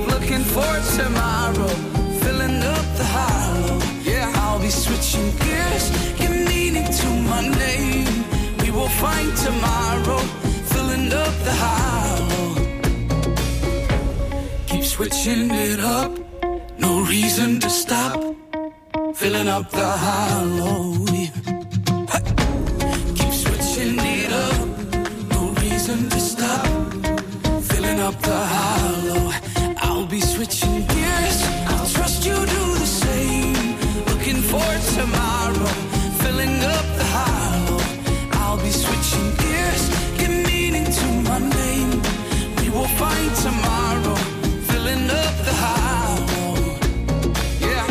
looking for tomorrow, filling up the hollow. Yeah, I'll be switching gears, give meaning to my name. We will find tomorrow, filling up the hollow. Keep switching it up, no reason to stop, filling up the hollow. Keep switching it up, no reason to stop, filling up the hollow. I'll be switching gears, I'll trust you do the same. Looking for tomorrow, filling up the hollow. I'll be switching gears, give meaning to my name. We will find tomorrow, filling up the hollow. Yeah.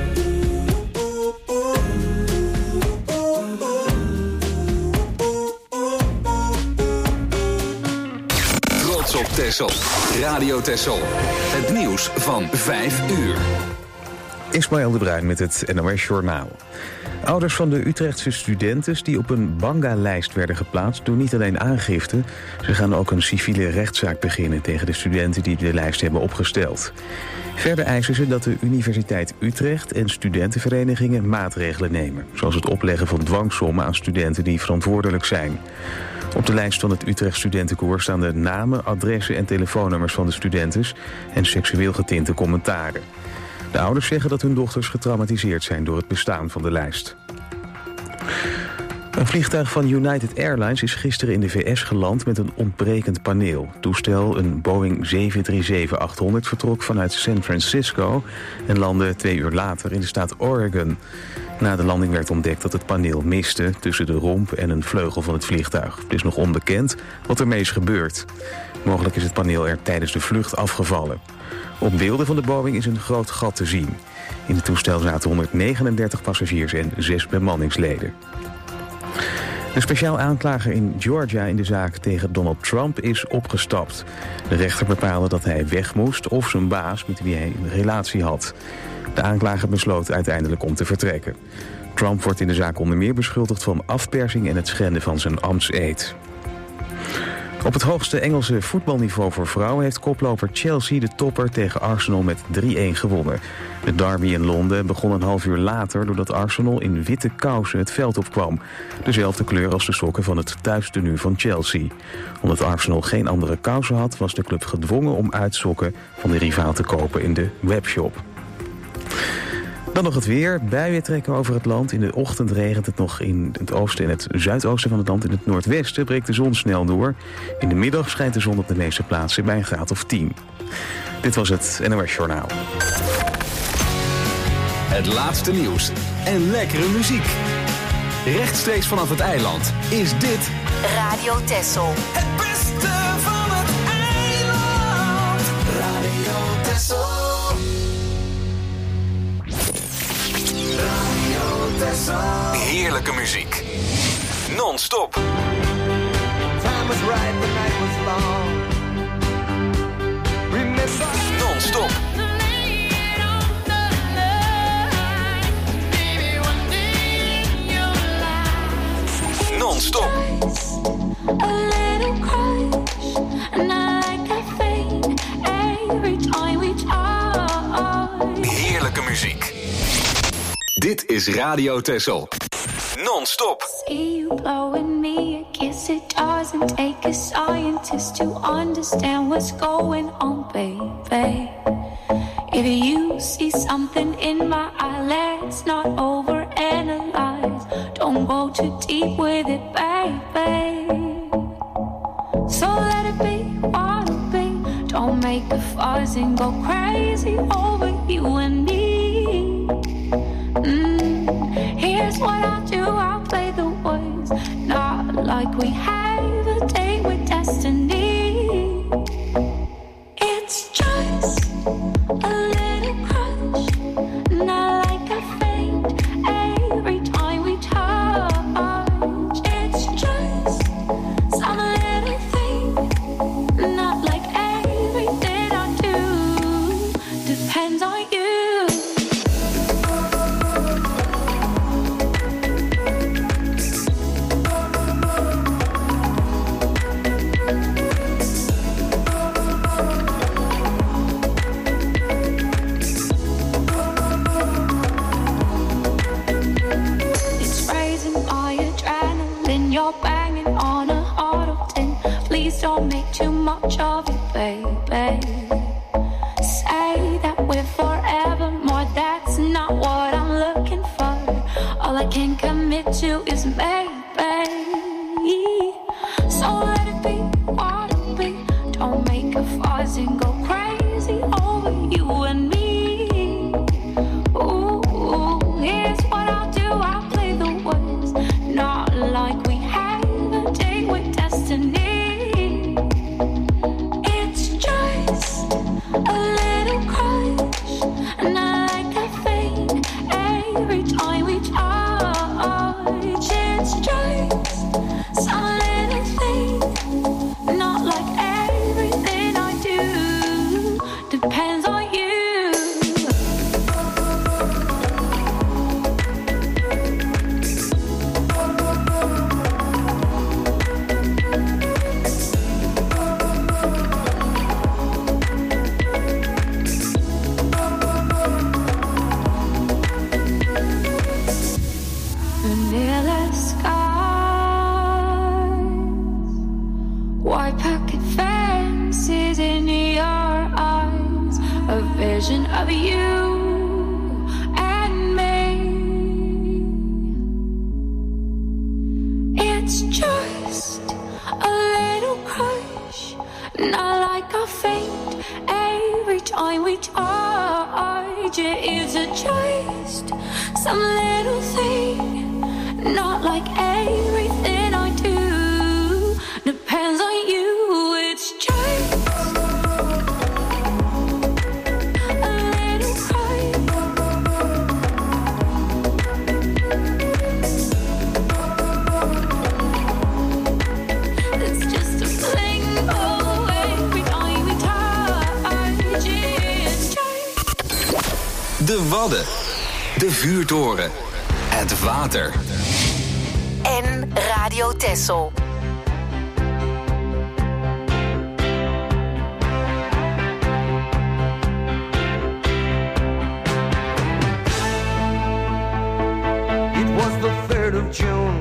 Trots op Texel. Radio Texel. Het nieuws van 5 uur. Ismaël de Bruin met het NOS Journaal. Ouders van de Utrechtse studenten die op een Banga-lijst werden geplaatst doen niet alleen aangifte, ze gaan ook een civiele rechtszaak beginnen tegen de studenten die de lijst hebben opgesteld. Verder eisen ze dat de Universiteit Utrecht en studentenverenigingen maatregelen nemen, zoals het opleggen van dwangsommen aan studenten die verantwoordelijk zijn. Op de lijst van het Utrecht Studentenkoor staan de namen, adressen en telefoonnummers van de studenten en seksueel getinte commentaren. De ouders zeggen dat hun dochters getraumatiseerd zijn door het bestaan van de lijst. Een vliegtuig van United Airlines is gisteren in de VS geland met een ontbrekend paneel. Het toestel, een Boeing 737-800, vertrok vanuit San Francisco en landde 2 uur later in de staat Oregon. Na de landing werd ontdekt dat het paneel miste tussen de romp en een vleugel van het vliegtuig. Het is nog onbekend wat ermee is gebeurd. Mogelijk is het paneel er tijdens de vlucht afgevallen. Op beelden van de Boeing is een groot gat te zien. In het toestel zaten 139 passagiers en 6 bemanningsleden. De speciaal aanklager in Georgia in de zaak tegen Donald Trump is opgestapt. De rechter bepaalde dat hij weg moest of zijn baas met wie hij een relatie had. De aanklager besloot uiteindelijk om te vertrekken. Trump wordt in de zaak onder meer beschuldigd van afpersing en het schenden van zijn ambtseed. Op het hoogste Engelse voetbalniveau voor vrouwen heeft koploper Chelsea de topper tegen Arsenal met 3-1 gewonnen. De derby in Londen begon een half uur later doordat Arsenal in witte kousen het veld opkwam. Dezelfde kleur als de sokken van het thuistenu van Chelsea. Omdat Arsenal geen andere kousen had, was de club gedwongen om uitsokken van de rivaal te kopen in de webshop. Dan nog het weer. Buien trekken over het land. In de ochtend regent het nog in het oosten en het zuidoosten van het land. In het noordwesten breekt de zon snel door. In de middag schijnt de zon op de meeste plaatsen bij een graad of 10. Dit was het NOS Journaal. Het laatste nieuws en lekkere muziek. Rechtstreeks vanaf het eiland is dit Radio Texel. Het beste van het eiland. Radio Texel. heerlijke muziek. Non-stop. Time was right, the night was long. Remember. Non-stop. Non-stop. A little crush, and I like a thing every time we talk. Heerlijke muziek. Dit is Radio Texel. Non-stop. See you blowing me a kiss, it doesn't take a scientist to understand what's going on, baby. If you see something in my eye, let's not overanalyze. Don't go too deep with it, baby. So let it be what it be. Don't make a fuss and go crazy over you and me. Here's what I'll do, I'll play the words, not like we have a date with destiny. It's just a little crush, not like a faint every time we touch. It's just some little thing, not like everything I do depends on you. they say that we're forever more. That's not what I'm looking for. All I can commit to is maybe. So let it be what it be. Don't make a fuss and go crazy over you and me. Ooh, here's what I'll do. I'll play the words, not like we have a date with destiny. It's just a little crush, and I like that thing every time we touch. It's just some little thing, not like everything I do depends on you. Vanilla skies, white picket fences in your eyes, a vision of you and me. It's just a little crush, not like I faint every time we touch. It's just some little thing, not like everything I do depends on you. It's just a little cry. It's just a fling every time we touch. It's just De Wadden. De Vuurtoren. Het water. En Radio Texel. It was the 3rd of June,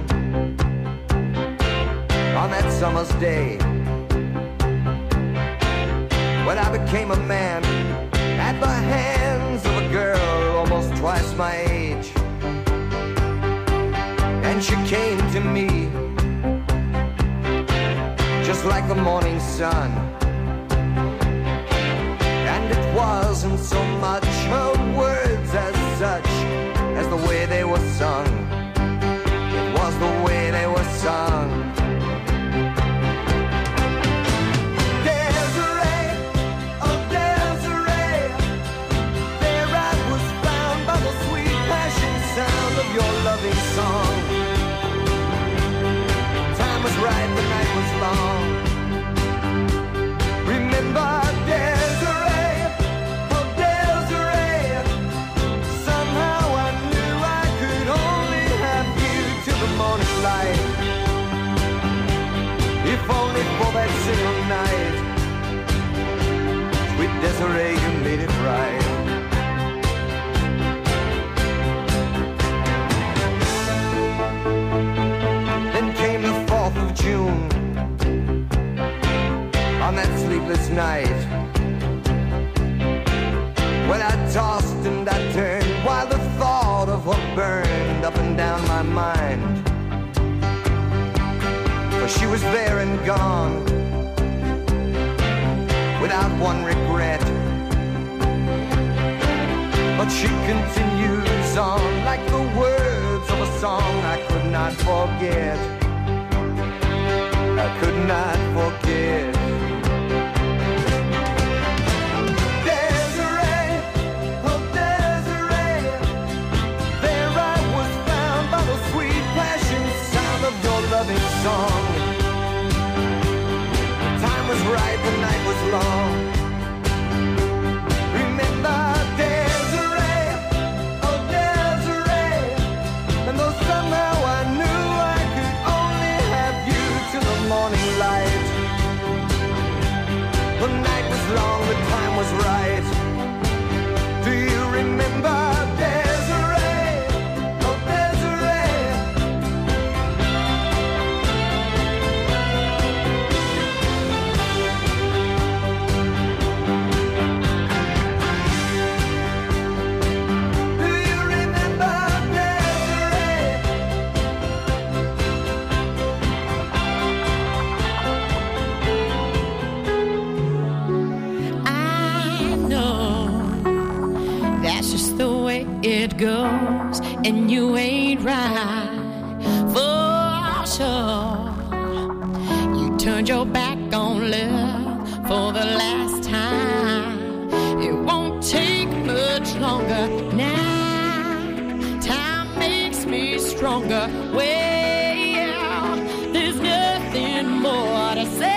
on that summer's day, when I became a man at the hands of a girl almost twice my age. And she came to me just like the morning sun. And it wasn't so much her words as such as the way they were sung. It was the way they were sung. Desiree, oh Desiree, there I was found by the sweet passion sound of your loving song. Time was right, the night was long. Remember Desiree, oh Desiree, somehow I knew I could only have you till the morning light. If only for that single night. Sweet Desiree, you made it right. Then came the 4th of June, on that sleepless night, when I tossed and I turned while the thought of her burned up and down my mind. For she was there and gone, without one regret. But she continues on like the words of a song I could not forget. I could not forget. Desiree, oh Desiree, there I was found by the sweet passion sound of your loving song. Time was right, the night was long. Remember Desiree, oh Desiree, and though somehow I knew I could only have you till the morning light. it goes, and you ain't right for sure. You turned your back on love for the last time. It won't take much longer now. Time makes me stronger. Well, there's nothing more to say.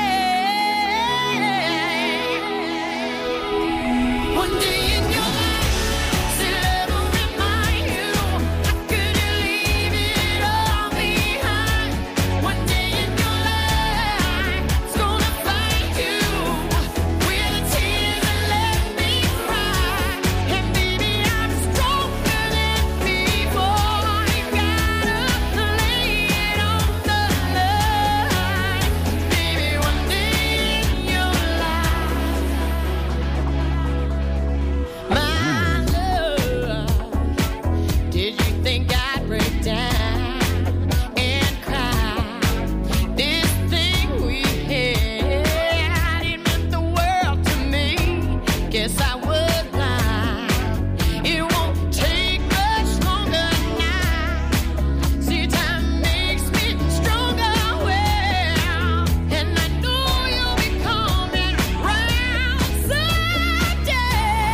One day in your life, say love will remind you. How could you leave it all behind? One day in your life, it's gonna find you with the tears that let me cry. And baby, I'm stronger than before. You gotta lay it on the line. Baby, one day in your life, my love, did you think I'd break down and cry? This thing we had, it meant the world to me. Guess I would lie. It won't take much longer now. See, time makes me stronger. Well, and I know you'll be coming round someday.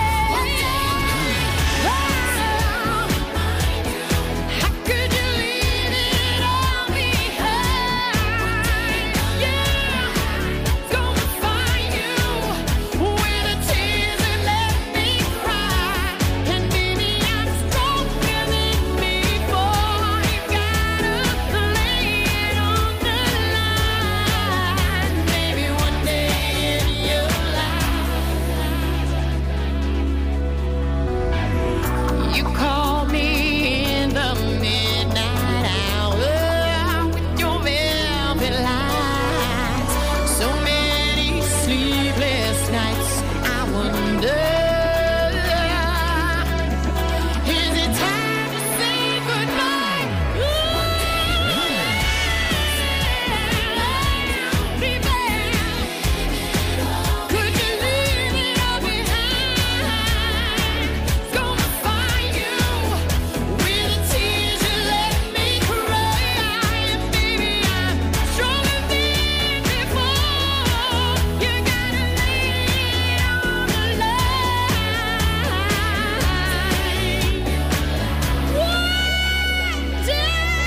How could you leave it all behind? Yeah, it's gonna find you with the tears that let me cry. And baby, I'm stronger than before. You gotta lay it on the line. Maybe one day in your life, you call me in the midnight hour with your velvet lights. So many sleepless nights, I wonder, is it time to say goodbye? Baby, could you leave it all behind? It's gonna find you with the tears you let me cry. And baby, I'm stronger than before. You gotta lay it on the line. One day,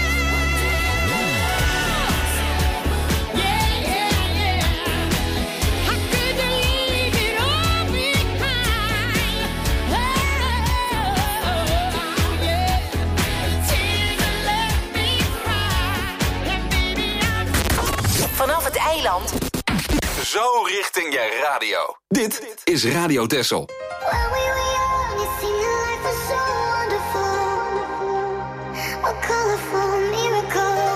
yeah. How could you leave it all behind? Oh, yeah. Tears that let me cry. And baby, I'm Vanaf het eiland Zo richting je radio. Dit is Radio Texel. When we were young, it seemed that life was so wonderful. A colorful miracle.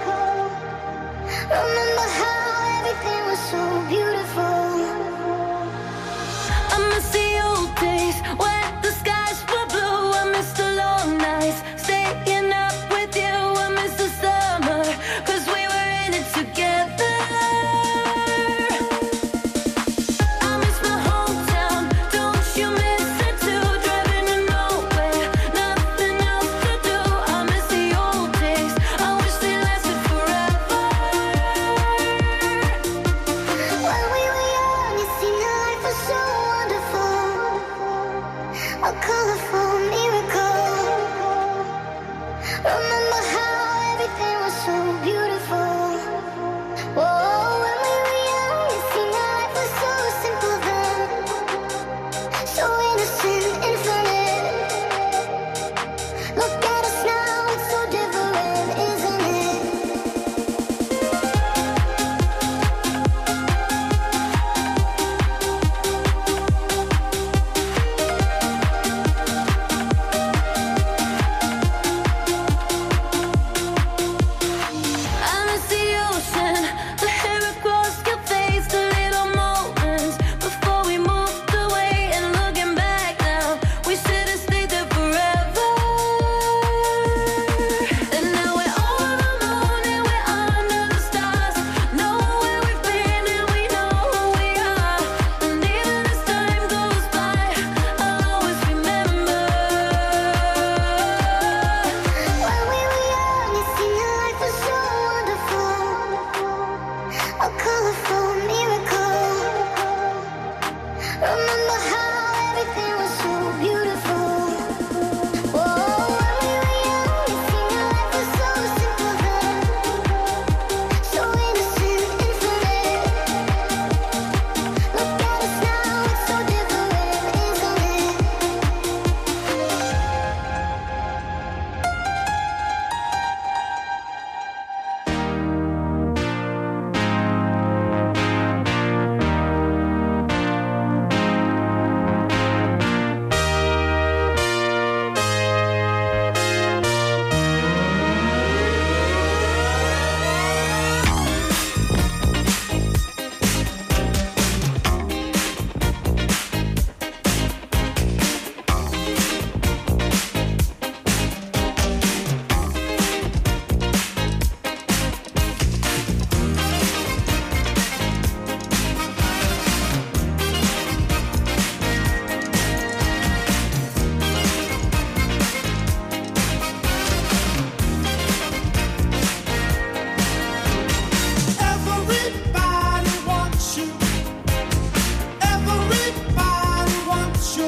Remember how everything was so beautiful. I miss the old days when the skies were blue. I miss the long nights staying up with you. I miss the summer, 'cause we were in it together. I miss my hometown, don't you miss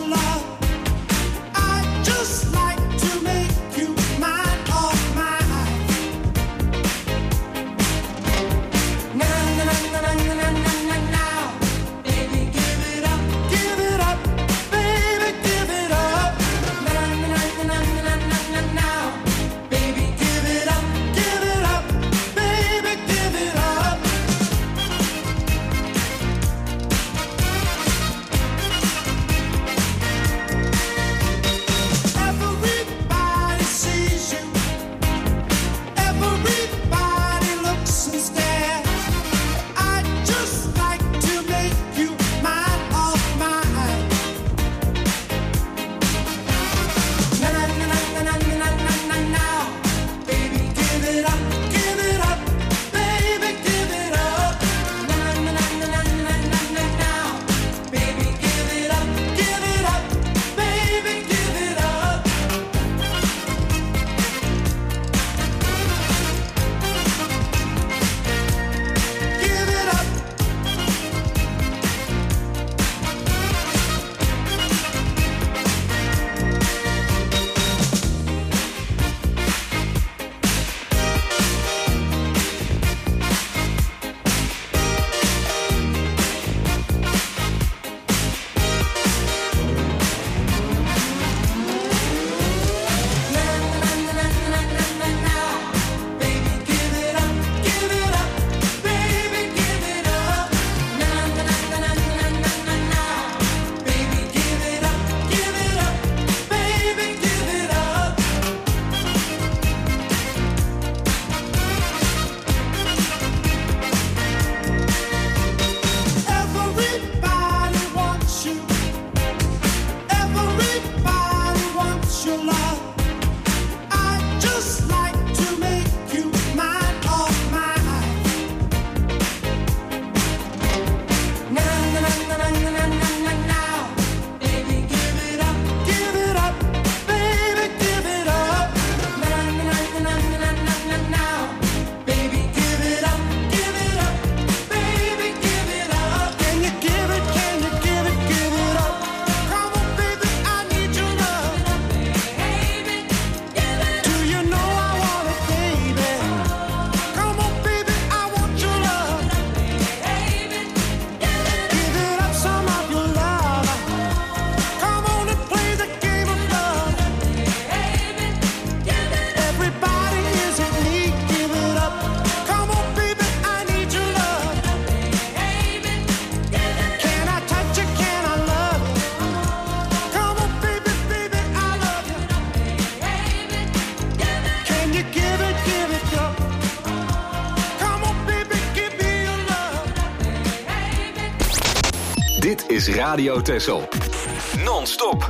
Dit is Radio Texel. Non-stop.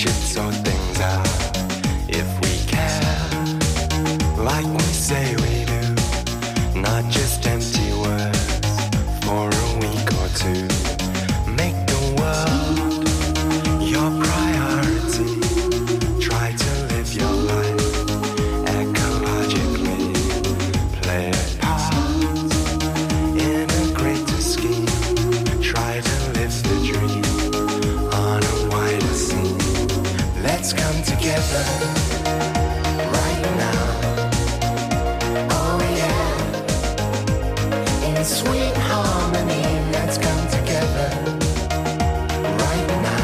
should sort things out if we care, like we say we do, not just empty words for a week or two. Make the world your priority. Try to live your life ecologically. Play a part in a greater scheme. Try to live the dream on a wider scene. Let's come together right now. Oh yeah, in sweet harmony. Let's come together right now.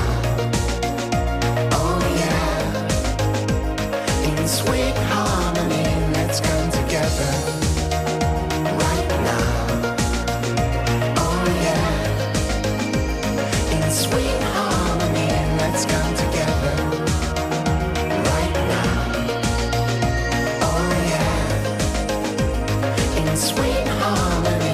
Oh yeah, in sweet harmony. Let's come together right now. Oh yeah, in sweet harmony. Let's come together right now. Oh yeah, in sweet harmony.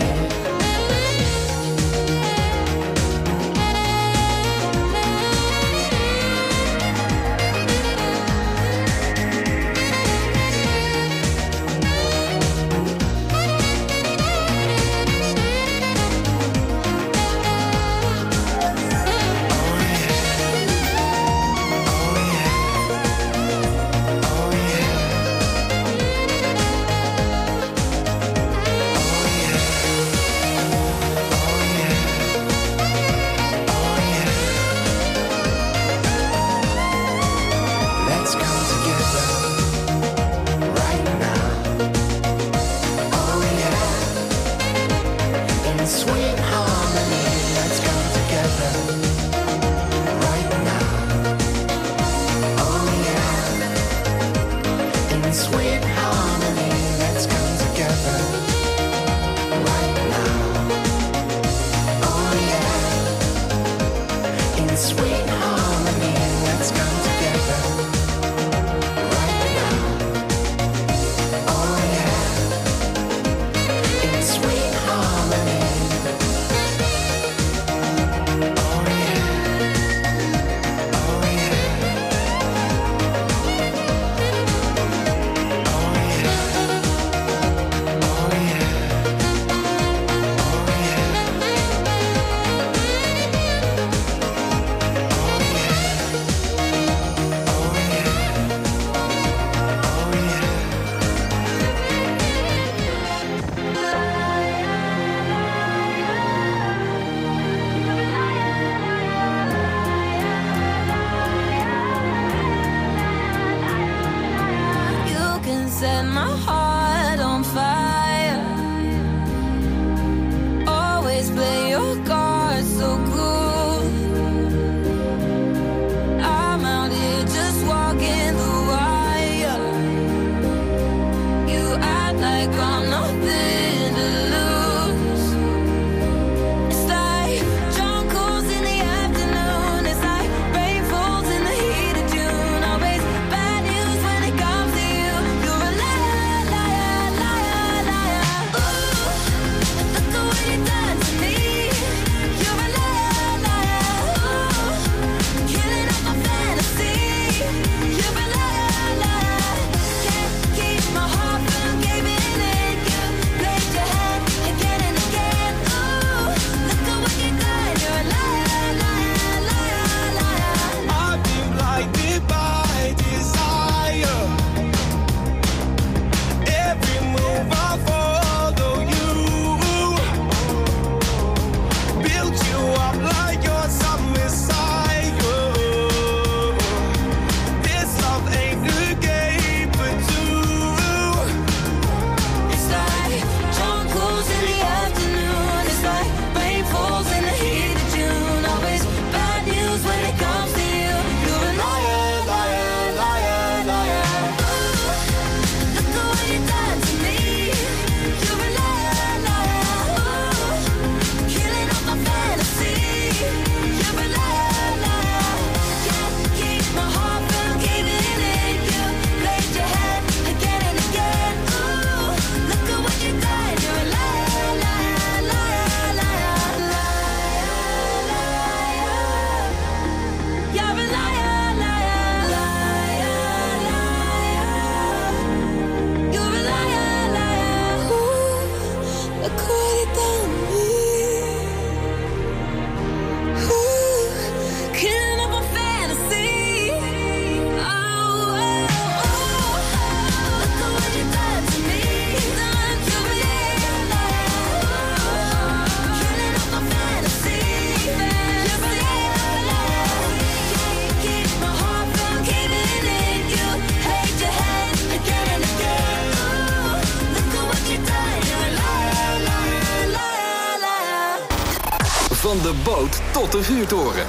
Let's come together right now. Oh yeah, in sweet harmony. Let's come together right now. Oh yeah, in sweet harmony. Let's come together right now. Oh yeah, in sweet harmony. Let's come together right now. Oh yeah, in sweet harmony. Oh yeah, oh yeah, oh yeah, oh yeah, oh yeah, oh de boot tot de vuurtoren.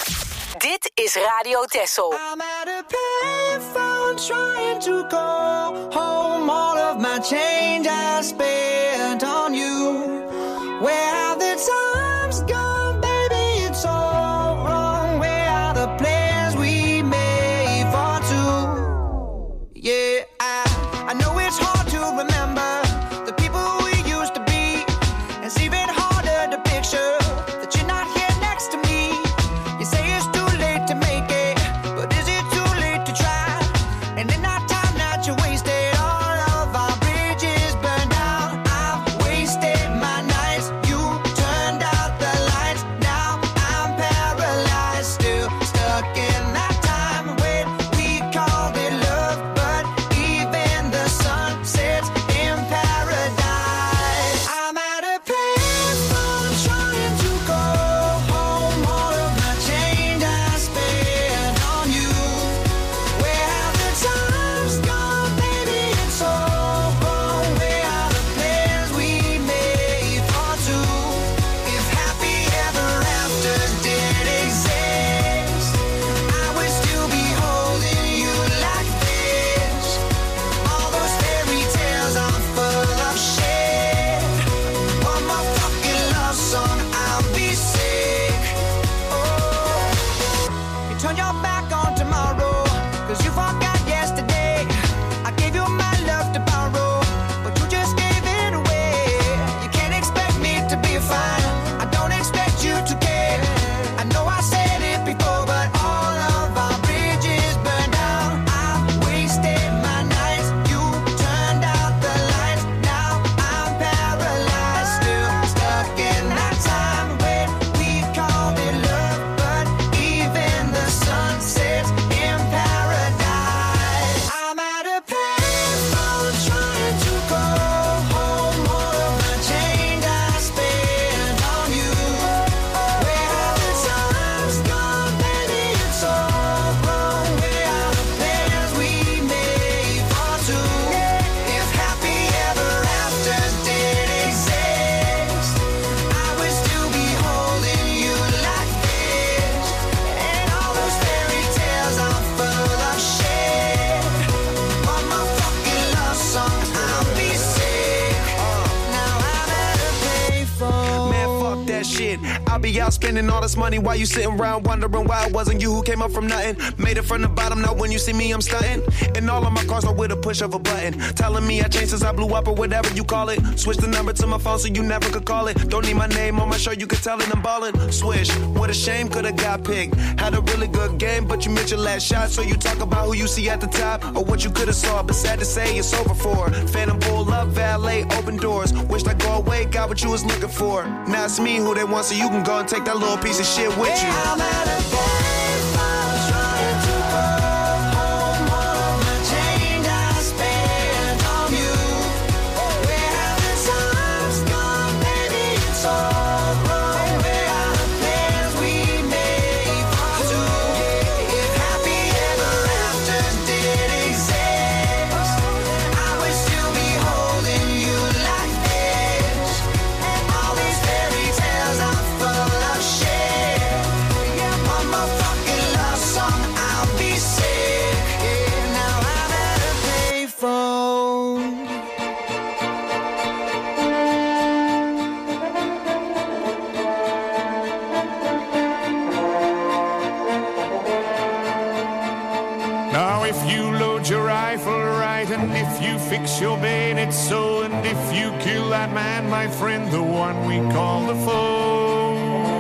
Dit is Radio Texel. I'm at a payphone trying to go home. All of my change I spent on you. Where have the times gone, baby? It's all wrong. Where are the plans we made for two? Yeah, I know it's hard to remember the people we used to be. It's even harder to picture that you're not here next to me. You say it's too late to make it, but is it too late to try? And in that time that you wasted, all of our bridges burned down. I've wasted my nights, you turned out the lights. Now I'm paralyzed, still stuck in that time when we called it love. But even the sun sets in paradise. I'm at a payphone trying to go home. All of my change I spent on you. Where have the times gone, baby? It's all wrong. Where are the plans we made for two? If happy ever afters did exist, I would still be holding you like this. All those fairy tales are full of shit. One more fucking love song, I'll be sick. Oh, you turn your back on tomorrow, 'cause you forgot yesterday. I gave you my love to borrow, but you just gave it away. You can't expect me to be fine, I don't expect you to care. I know I said it before, but all of our bridges burned down. I wasted my nights, you turned out the lights. Now I'm paralyzed, still stuck in that time when we called it love. But even the sun sets in paradise. I'm at a payphone trying to go home. All of my change I spent on you. Where have the times gone, baby? It's all wrong. Where are the plans we made for two? If happy ever afters did exist, I would still be holding you like this. And all those fairy tales are full of shit. One more fucking love song, I'll be sick. Now I'm at a payphone. Man, fuck that shit. I'll be out spending all this money while you sitting around wondering why it wasn't you who came up from nothing. Made it from the bottom, now when you see me, I'm stunting. And all of my cars are with a push of a button. Telling me I changed since I blew up or whatever you call it. Switch the number to my phone so you never could call it. Don't need my name on my shirt, you could tell it I'm ballin'. Swish, what a shame, could've got picked. Had a really good game, but you missed your last shot. So you talk about who you see at the top or what you could've saw. But sad to say, it's over for. Phantom pull up, valet, open doors. Wished I go away, got what you was looking for. Now it's me who they want, so you can go and take that little piece of shit with you. I'm at a payphone trying to go home. All of my change I spent on you. Where have the times gone, baby? It's all wrong. Where are the plans we made for two? If happy ever afters did exist, I would still be holding you like this. And all these fairy tales are full of shit. Yeah, one more fucking love song, I'll be sick. Yeah, now I'm at a payphone. Now if you load your rifle right, and if you fix your bayonet so, and if you kill that man, my friend, the one we call the foe,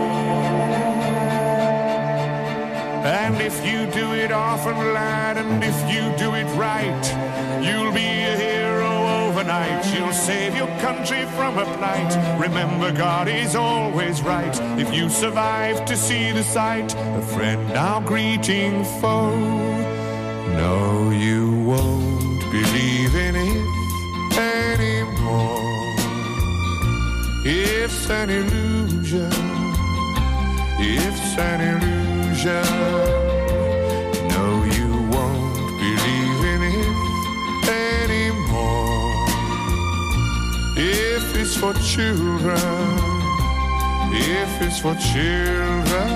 and if you do it often, lad, and if you do it right, you'll be a hero overnight. You'll save your country from a plight. Remember, God is always right. If you survive to see the sight, a friend now greeting foe. No, you won't believe in it anymore. It's an illusion. It's an illusion. No, you won't believe in it anymore. If it's for children, if it's for children,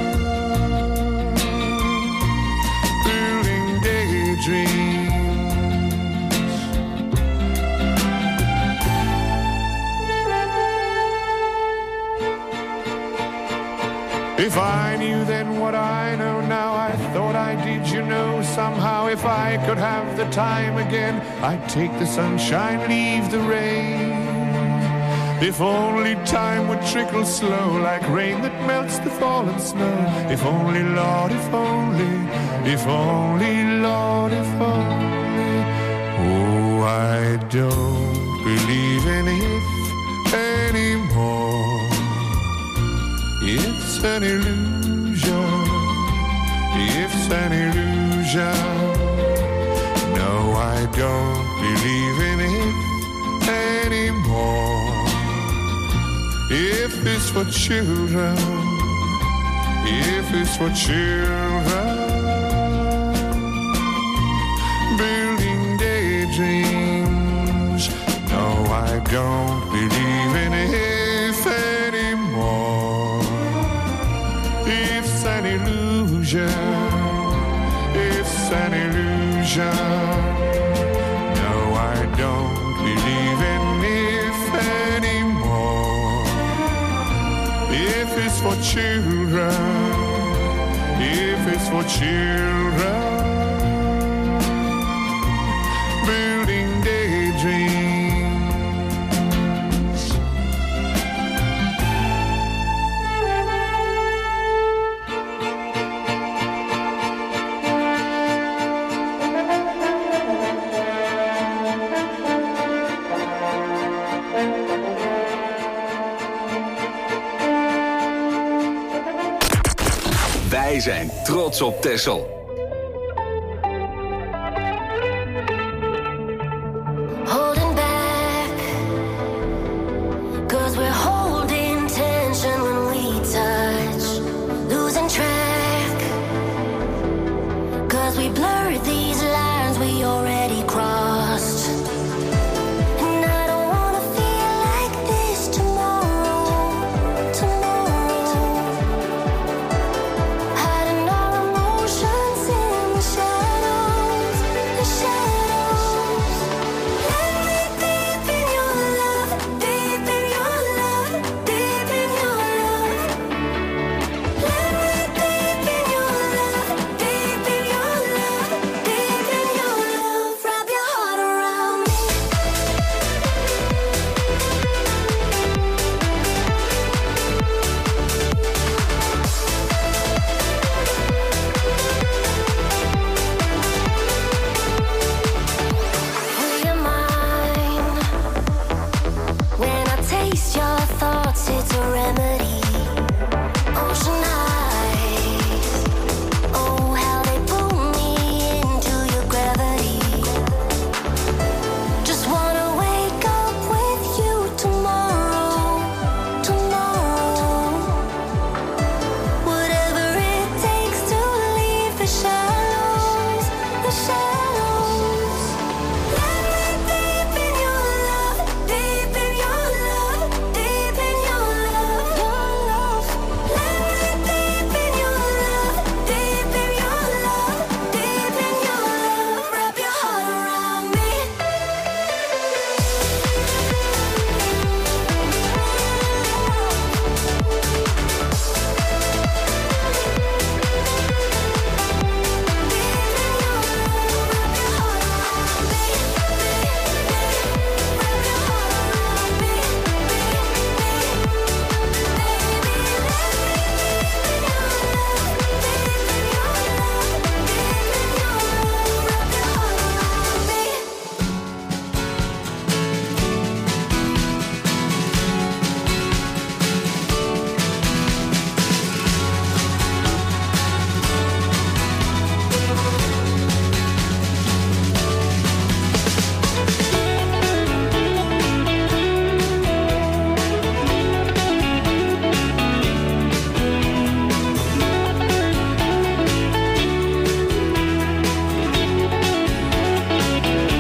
building daydreams. If I knew then what I know now, I thought I did, you know, somehow. If I could have the time again, I'd take the sunshine, leave the rain. If only time would trickle slow, like rain that melts the fallen snow. If only, Lord, if only, Lord, if only. Oh, I don't believe in if anymore. It's an illusion, it's an illusion. No, I don't believe in it anymore. If it's for children, if it's for children, building daydreams. No, I don't believe in if anymore. It's an illusion, it's an illusion. No, I don't believe in if anymore. If it's for children, if it's for children, building daydreams. Wij zijn trots op Texel. Holding back, 'cause we're holding tension when we touch. Losing track, 'cause we blurred these lines we already crossed. And I don't wanna feel like this tomorrow, tomorrow. Hiding our emotions in the shadows, the shadows. Let me deep in your love, deep in your love, deep in your love. Let me deep in your love, deep in your love, deep in your love. Wrap your heart around me. Free your mind. When I taste your thoughts, it's a remedy. Ocean eyes, oh how they pull me into your gravity. Just wanna wake up with you tomorrow, tomorrow. Whatever it takes to leave the shadows, the shadows. Let me deep in your love, deep in your love, deep in your love, your love. Let me deep in your love, deep in your love, deep in your love. Wrap your heart around me.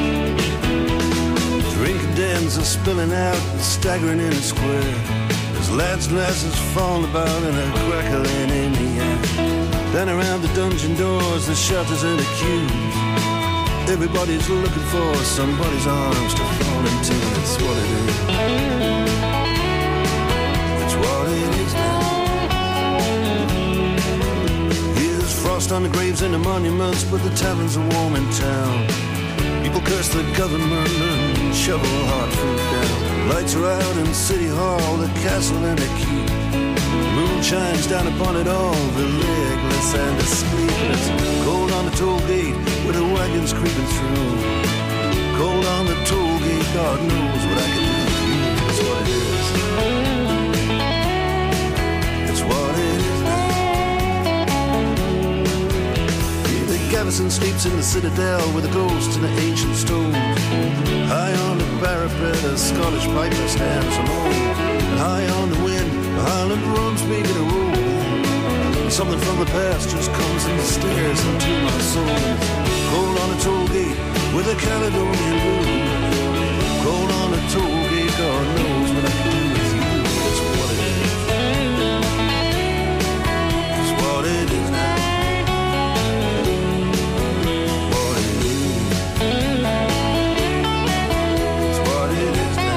Drinking dens are spilling out and staggering in a square. There's lads and lasses falling about and a crackling in the air. Then around the dungeon doors, the shutters and the queues. Everybody's looking for somebody's arms to fall into. That's what it is. That's what it is now. Here's frost on the graves and the monuments, but the taverns are warm in town. People curse the government and shovel hard food down. Lights are out in City Hall, the castle and the keep. The moon shines down upon it all, the legless and the sleepless. Cold on the toll gate with the wagons creeping through. Cold on the toll gate, God knows what I can do with you. That's what it is. That's what it is now. Yeah, the garrison sleeps in the citadel with the ghosts and the ancient stones. High on the parapet, a Scottish piper stands alone. And high on the wind, the Highland drums making a roll. And something from the past just comes and stares into my soul. Cold on the toll gate with a Caledonian moon. Cold on the toll gate, God knows what I can do with you. That's what it is. That's what it is now. What it is. That's what it is now.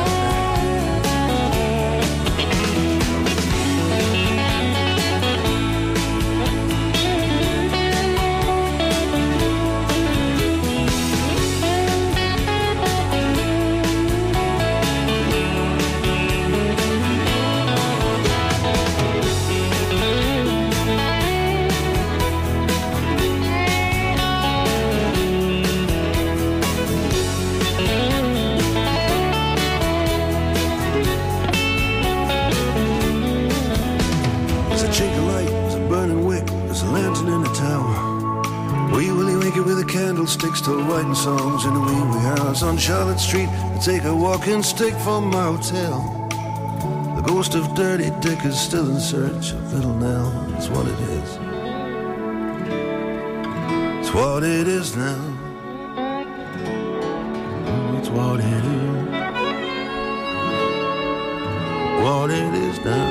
Candlesticks still writing songs in the wee wee house on Charlotte Street. I take a walking stick from my hotel. The ghost of Dirty Dick is still in search of Little Nell. That's what it is. It's what it is now. It's what it is. What it is now.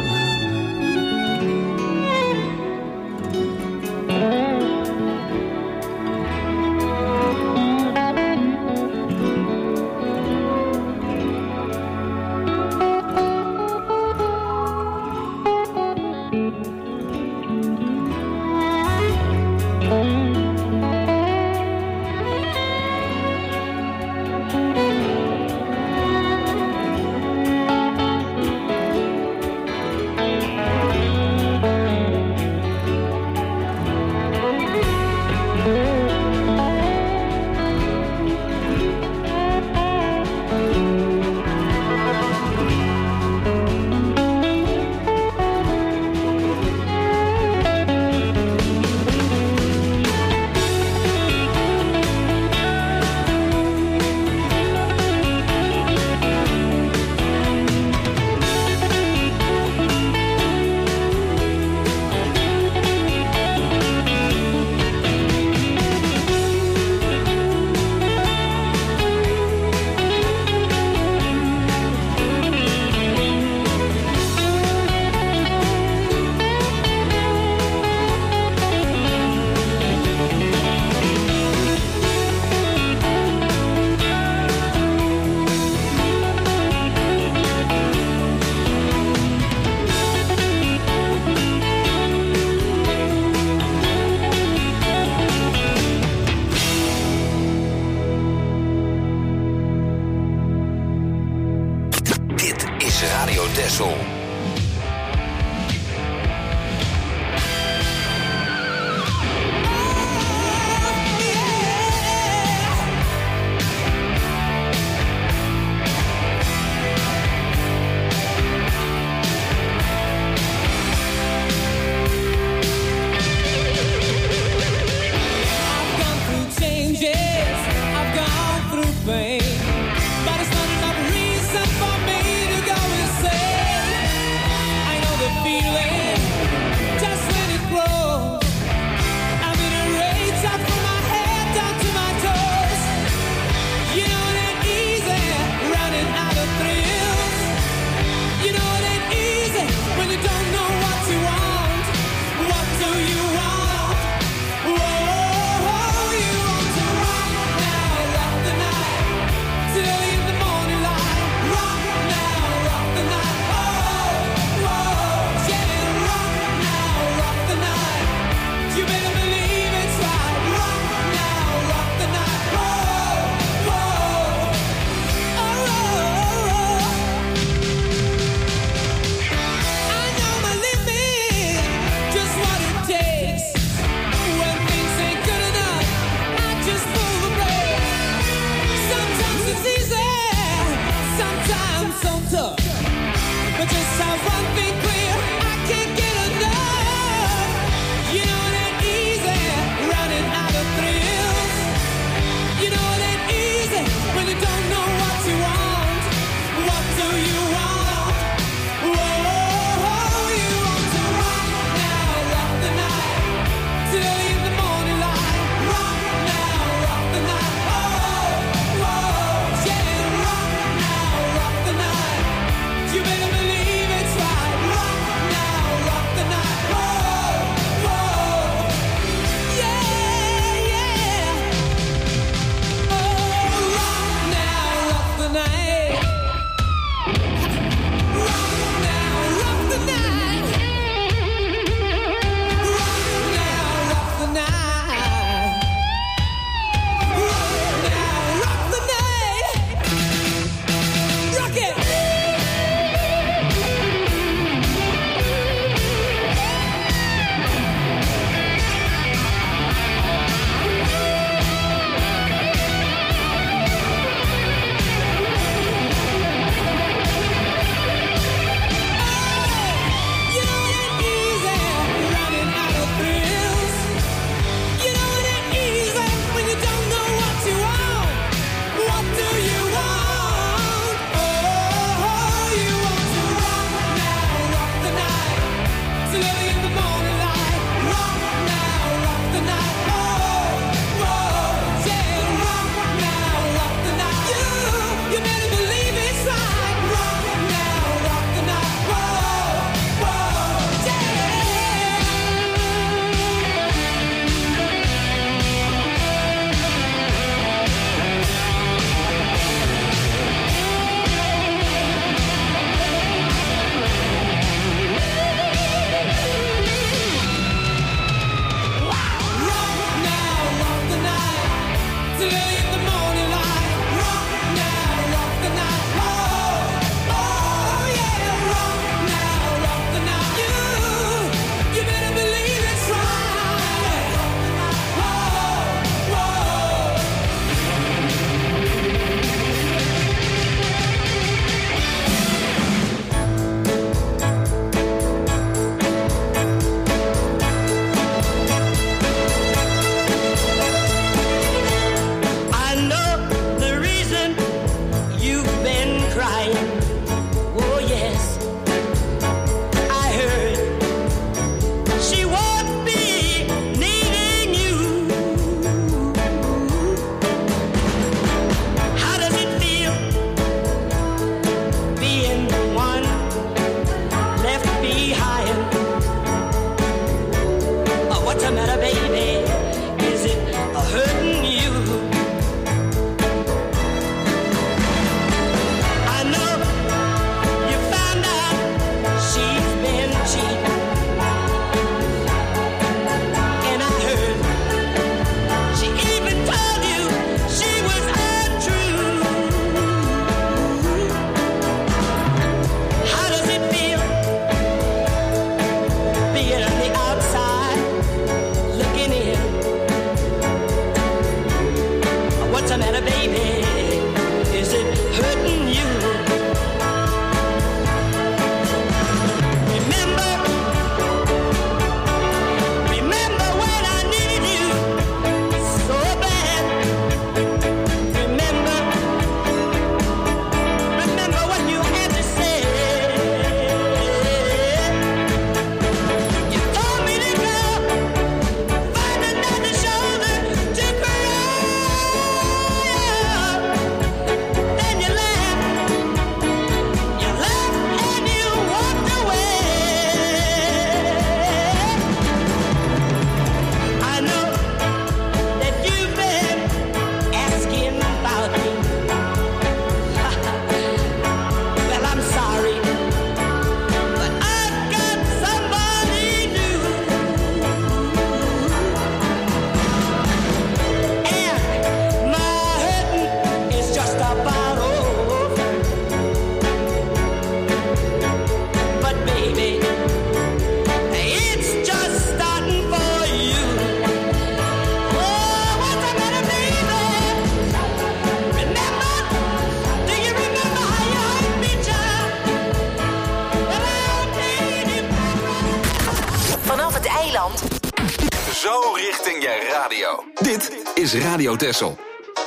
zo richting je radio. Dit is Radio Texel.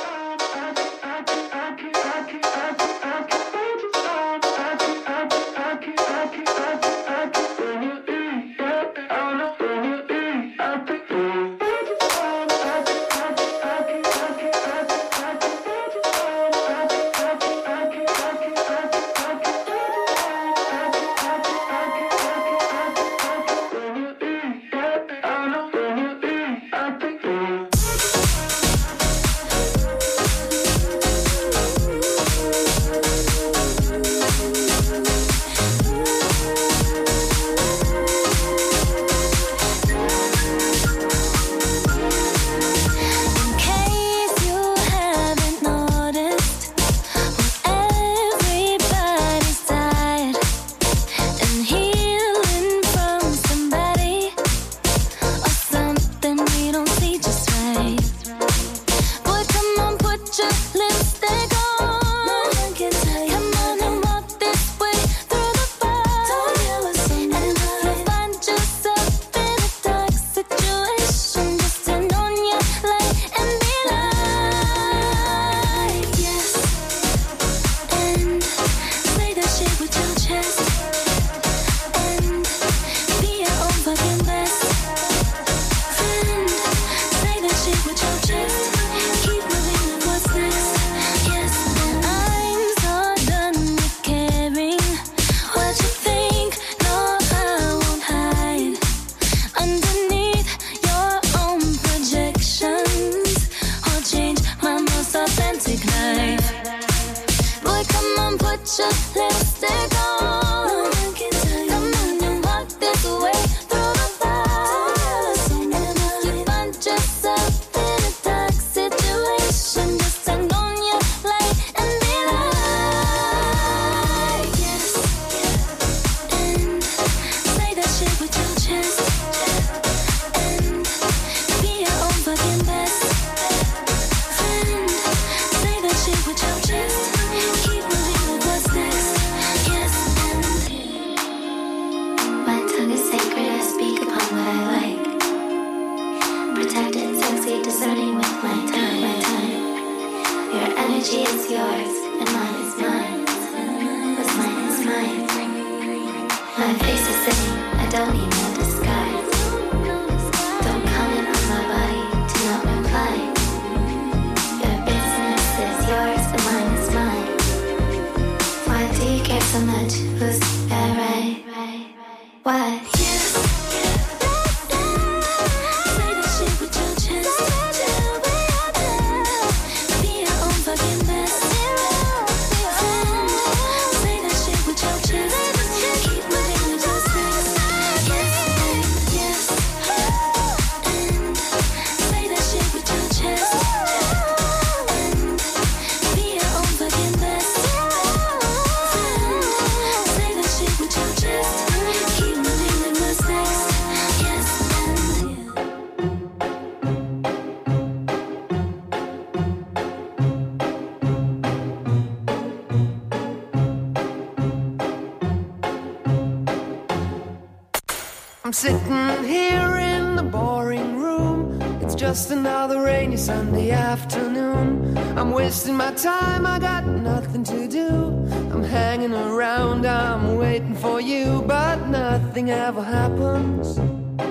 I'm sitting here in the boring room. It's just another rainy Sunday afternoon. I'm wasting my time, I got nothing to do. I'm hanging around, I'm waiting for you, but nothing ever happens.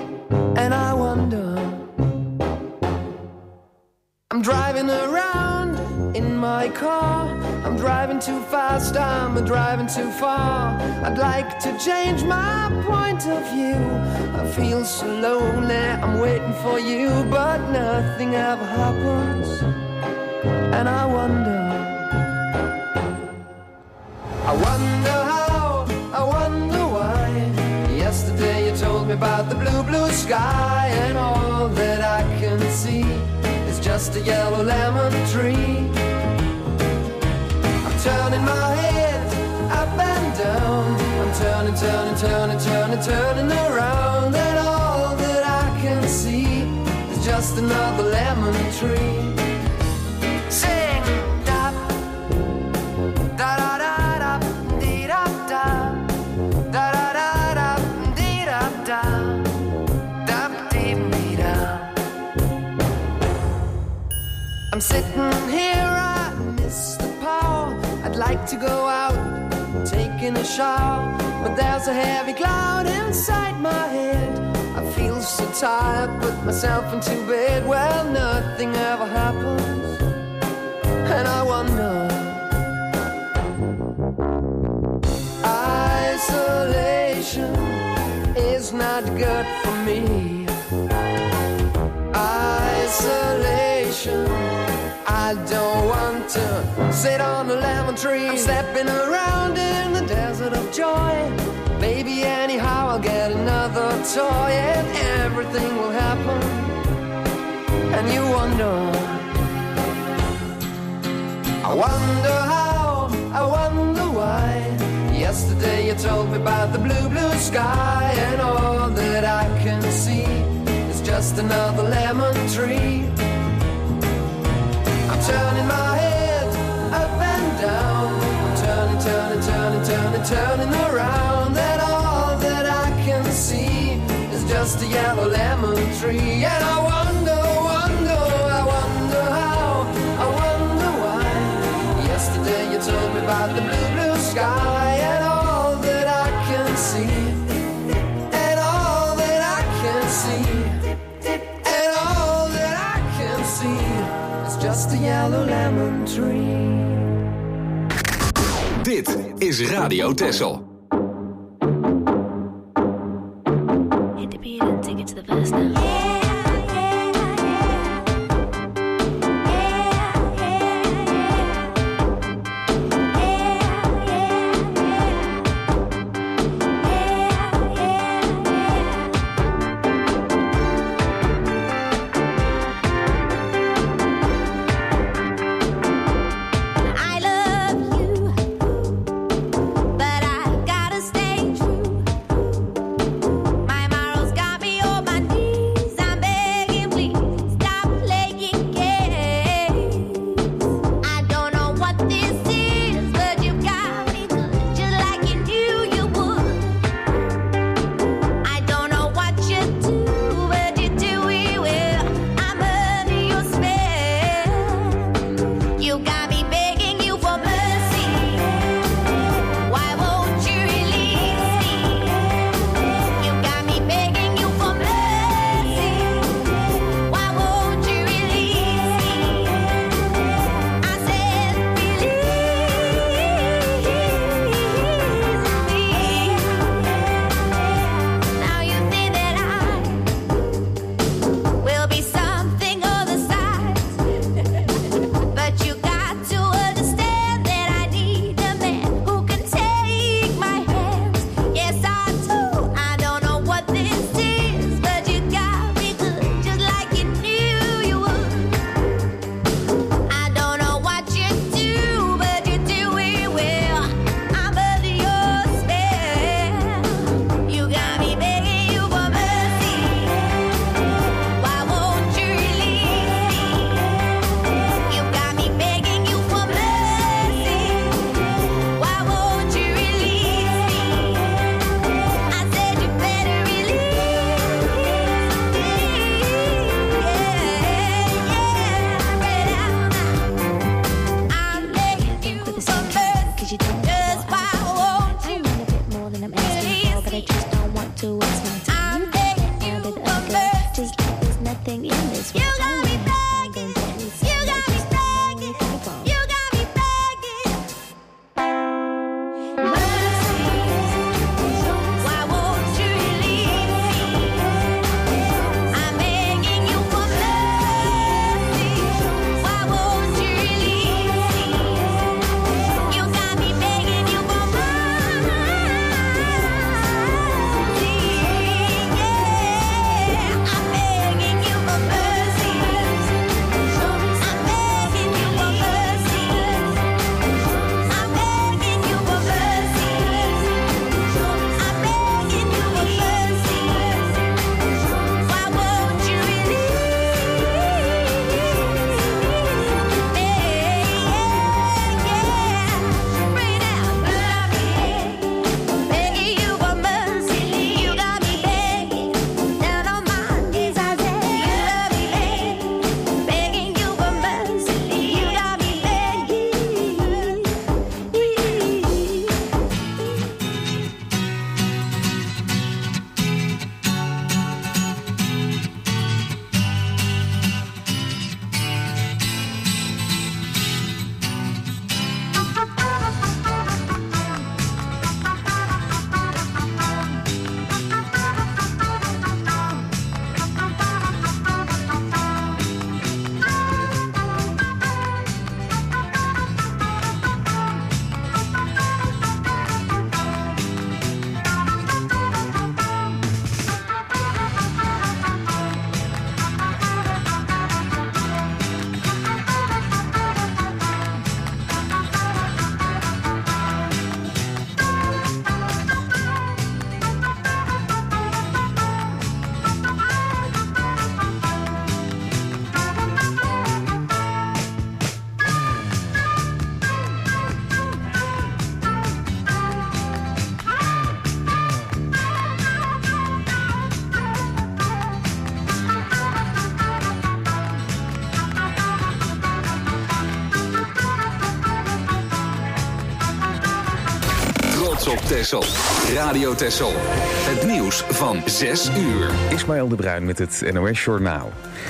And I wonder, I'm driving around in my car. I'm driving too fast, I'm driving too far. I'd like to change my point of view. I feel so lonely, I'm waiting for you, but nothing ever happens. And I wonder how, I wonder why. Yesterday you told me about the blue, blue sky, and all that I can see is just a yellow lemon tree. Turning my head up and down. I'm turning, turning, turning, turning, turning around. And all that I can see is just another lemon tree. Sing da da da da da dee da da da da da da dee da da da dee dee da. I'm sitting here, I miss the power. I'd like to go out, taking a shower, but there's a heavy cloud inside my head. I feel so tired, put myself into bed. Well, nothing ever happens, and I wonder. Isolation is not good for me. Isolation, I don't want to sit on a lemon tree. I'm stepping around in the desert of joy. Maybe anyhow I'll get another toy and everything will happen. And you wonder, I wonder how, I wonder why. Yesterday you told me about the blue, blue sky, and all that I can see is just another lemon tree. I'm turning my head up and down. I'm turning, turning, turning, turning, turning around, and all that I can see is just a yellow lemon tree. And I wonder, wonder, I wonder how, I wonder why. Yesterday you told me about the blue, blue sky, and all that I can see, and all that I can see, and all that I can see is just a yellow lemon tree. Dit is Radio Texel. Hit the beat and take it to the verse now. Texel. Radio Texel. Het nieuws van 6 uur. Ismaël de Bruin met het NOS Journaal.